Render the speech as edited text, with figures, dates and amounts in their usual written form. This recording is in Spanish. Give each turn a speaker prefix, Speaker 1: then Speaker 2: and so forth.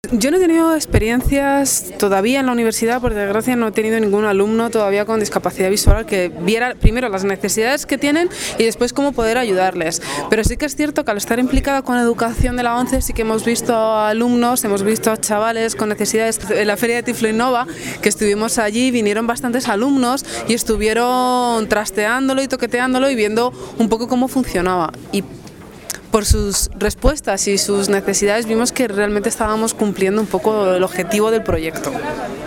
Speaker 1: Yo no he tenido experiencias todavía en la universidad, por desgracia no he tenido ningún alumno todavía con discapacidad visual que viera primero las necesidades que tienen y después cómo poder ayudarles. Pero sí que es cierto que al estar implicada con educación de la ONCE sí que hemos visto a alumnos, hemos visto a chavales con necesidades. En la feria de Tiflo Innova, que estuvimos allí, vinieron bastantes alumnos y estuvieron trasteándolo y toqueteándolo y viendo un poco cómo funcionaba. Y por sus respuestas y sus necesidades vimos que realmente estábamos cumpliendo un poco el objetivo del proyecto.